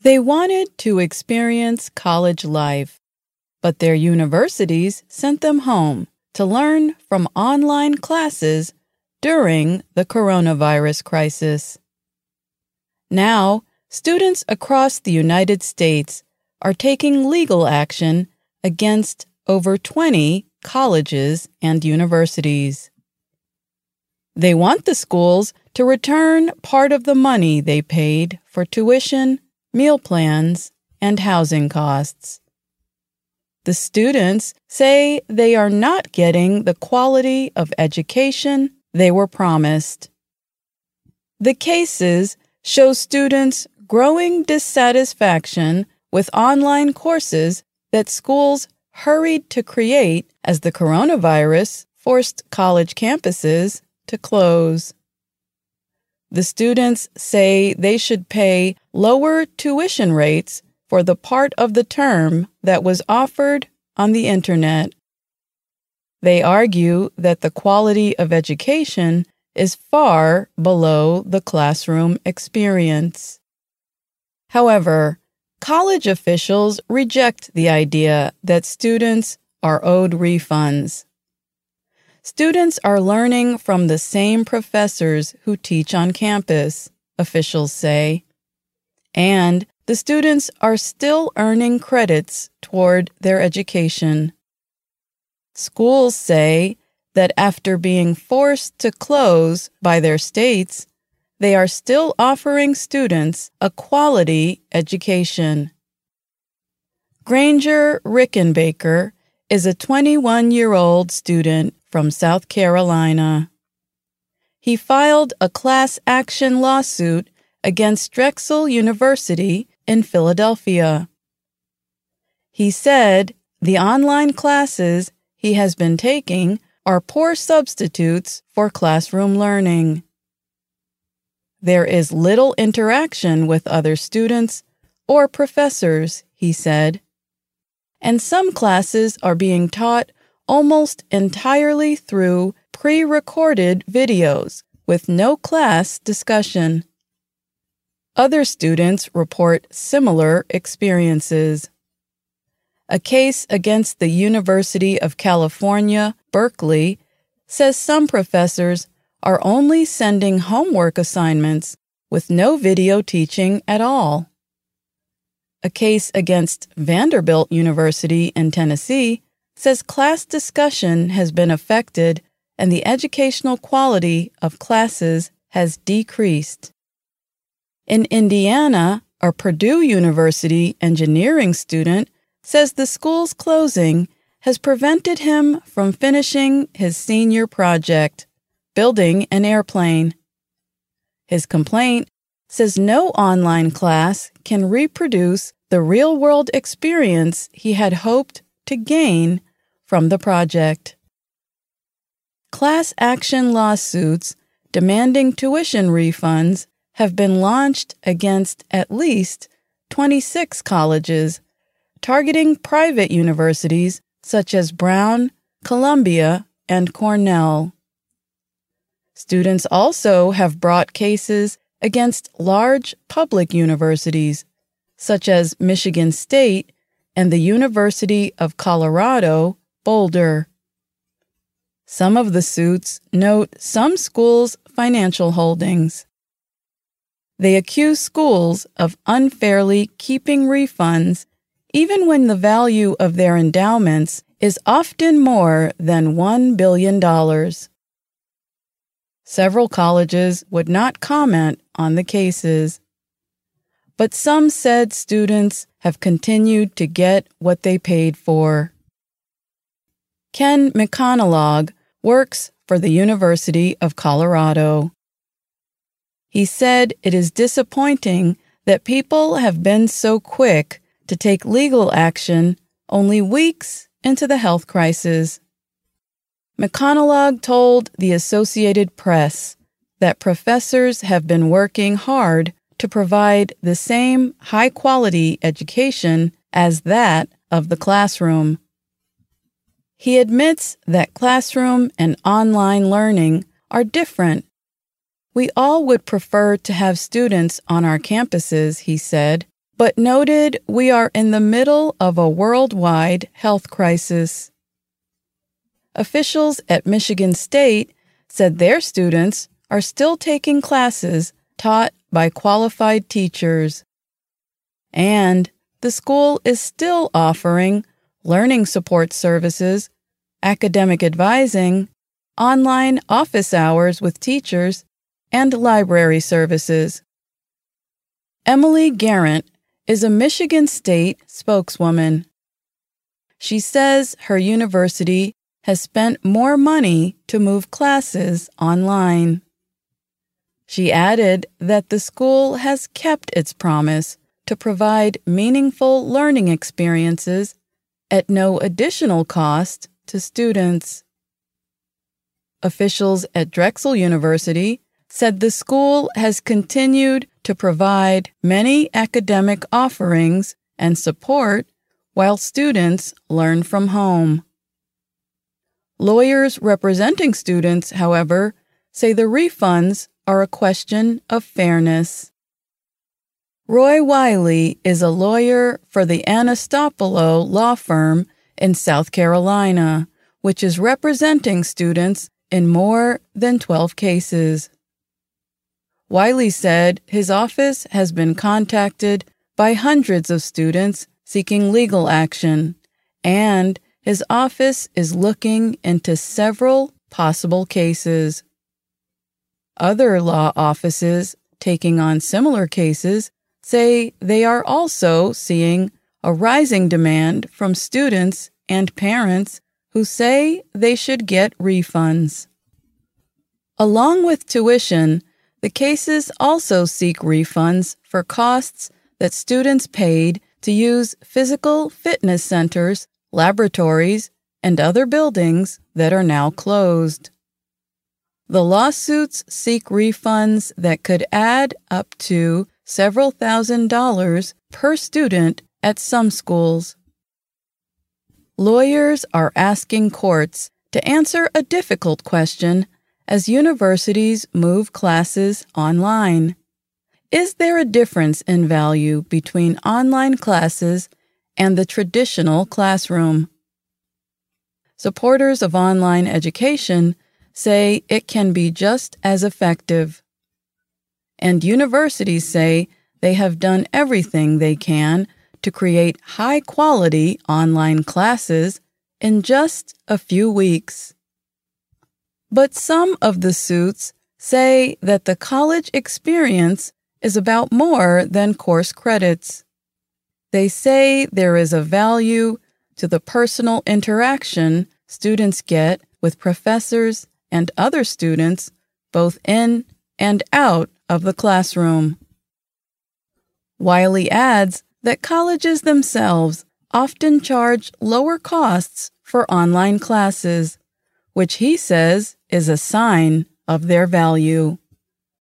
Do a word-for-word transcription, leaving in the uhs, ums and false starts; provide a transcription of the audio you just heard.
They wanted to experience college life, but their universities sent them home to learn from online classes during the coronavirus crisis. Now, students across the United States are taking legal action against over twenty colleges and universities. They want the schools to return part of the money they paid for tuition, meal plans, and housing costs. The students say they are not getting the quality of education they were promised. The cases show students' growing dissatisfaction with online courses that schools hurried to create as the coronavirus forced college campuses to close. The students say they should pay lower tuition rates for the part of the term that was offered on the Internet. They argue that the quality of education is far below the classroom experience. However, college officials reject the idea that students are owed refunds. Students are learning from the same professors who teach on campus, officials say, and the students are still earning credits toward their education. Schools say that after being forced to close by their states, they are still offering students a quality education. Granger Rickenbacker is a twenty-one-year-old student from South Carolina. He filed a class action lawsuit against Drexel University in Philadelphia. He said the online classes he has been taking are poor substitutes for classroom learning. There is little interaction with other students or professors, he said, and some classes are being taught almost entirely through pre-recorded videos with no class discussion. Other students report similar experiences. A case against the University of California, Berkeley, says some professors are only sending homework assignments with no video teaching at all. A case against Vanderbilt University in Tennessee says class discussion has been affected and the educational quality of classes has decreased. In Indiana, a Purdue University engineering student says the school's closing has prevented him from finishing his senior project, building an airplane. His complaint says no online class can reproduce the real-world experience he had hoped to gain from the project. Class action lawsuits demanding tuition refunds have been launched against at least twenty-six colleges, targeting private universities such as Brown, Columbia, and Cornell. Students also have brought cases against large public universities, such as Michigan State and the University of Colorado, Boulder. Some of the suits note some schools' financial holdings. They accuse schools of unfairly keeping refunds even when the value of their endowments is often more than one billion dollars. Several colleges would not comment on the cases, but some said students have continued to get what they paid for. Ken McConaughey works for the University of Colorado. He said it is disappointing that people have been so quick to take legal action only weeks into the health crisis. McConaughey told the Associated Press that professors have been working hard to provide the same high-quality education as that of the classroom. He admits that classroom and online learning are different. We all would prefer to have students on our campuses, he said, but noted we are in the middle of a worldwide health crisis. Officials at Michigan State said their students are still taking classes taught by qualified teachers. And the school is still offering learning support services, academic advising, online office hours with teachers, and library services. Emily Garrett is a Michigan State spokeswoman. She says her university has spent more money to move classes online. She added that the school has kept its promise to provide meaningful learning experiences at no additional cost to students. Officials at Drexel University said the school has continued to provide many academic offerings and support while students learn from home. Lawyers representing students, however, say the refunds are a question of fairness. Roy Wiley is a lawyer for the Anastopolo law firm in South Carolina, which is representing students in more than twelve cases. Wiley said his office has been contacted by hundreds of students seeking legal action, and his office is looking into several possible cases. Other law offices taking on similar cases say they are also seeing a rising demand from students and parents who say they should get refunds. Along with tuition, the cases also seek refunds for costs that students paid to use physical fitness centers, laboratories, and other buildings that are now closed. The lawsuits seek refunds that could add up to several thousand dollars per student at some schools. Lawyers are asking courts to answer a difficult question as universities move classes online. Is there a difference in value between online classes and the traditional classroom? Supporters of online education say it can be just as effective. And universities say they have done everything they can to create high-quality online classes in just a few weeks. But some of the suits say that the college experience is about more than course credits. They say there is a value to the personal interaction students get with professors and other students, both in and out of the classroom. Wiley adds that colleges themselves often charge lower costs for online classes, which he says is a sign of their value.